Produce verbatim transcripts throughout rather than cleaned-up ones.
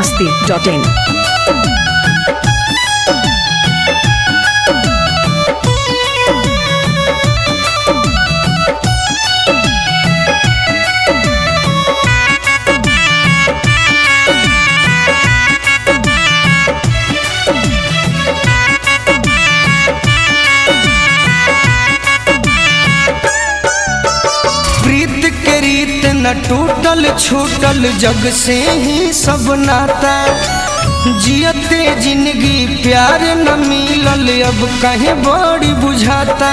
masti dot in. न टूटल छूटल जग से ही सब नाता, जियते जिंदगी प्यार न मिलल अब कहीं बड़ी बुझाता।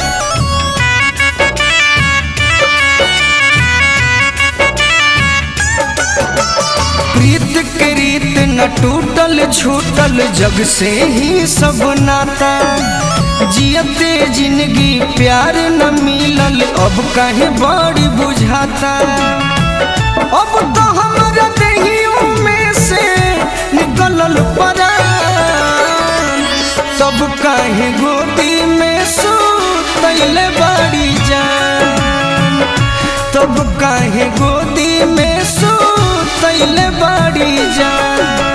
प्रीत के रीत न टूटल छूटल जग से ही सब नाता, जियते जिंदगी प्यार न मिलल अब कहीं बड़ी बुझाता। अब तो हमारा देहियों में से निकलल परान, तब कहीं गोदी में सुतैले बड़ी जान, तब कहीं गोदी में सुतैले बड़ी जान।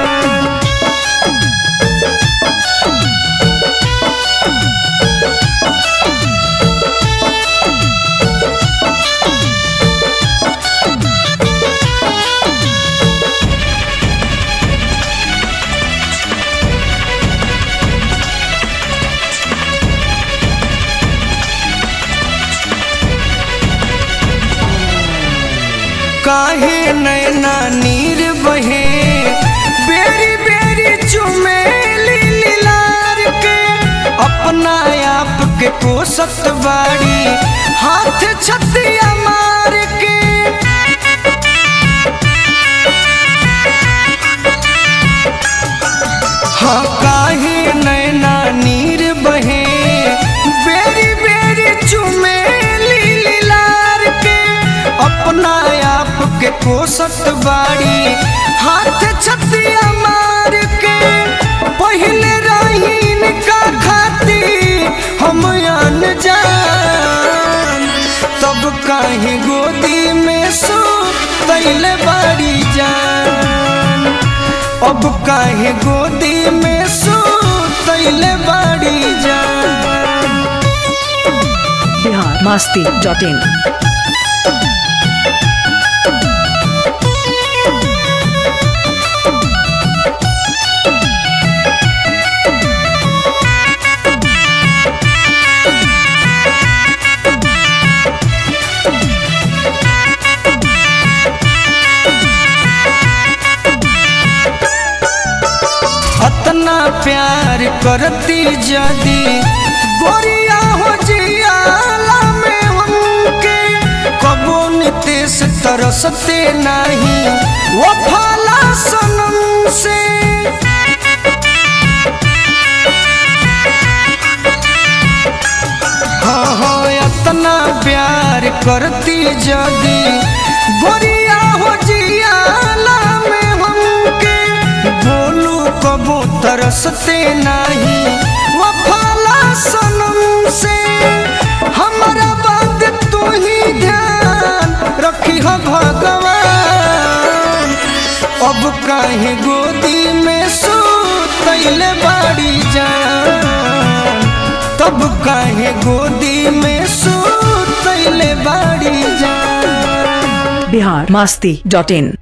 काहे नैना नीर बहे बेरी बेरी चुमेली लीलार के, अपना आप के कोसत बाड़ी हाथ छतिया मार के। हाँ काहे नैना नीर बहे बेरी बेरी चुमेली लीलार के, अपना के कोसत बाड़ी हाथ छतिया मार के। पहले रहीन का खाती हम अनजान, तब कहीं गोदी में सुतैले बड़ी जान, अब कहीं गोदी में सुतैले बड़ी जान। Bihar Masti dot in. अतना प्यार करती जदी गोरिया हो जियाला में हमके, कबो नितेश तरसते नहीं वो फाला सनम से। हाँ हाँ अतना प्यार करती जदी गोरिया हो जियाला में हमके, बोलू कबो तरसते नहीं वफाला सनम से। हमारा बात तू ही ध्यान रखी हो भगवान, अब कहीं गोदी में सुतैले बड़ी जान, तब कहीं गोदी में सुतैले बड़ी जान। बिहार मस्ती डॉट इन।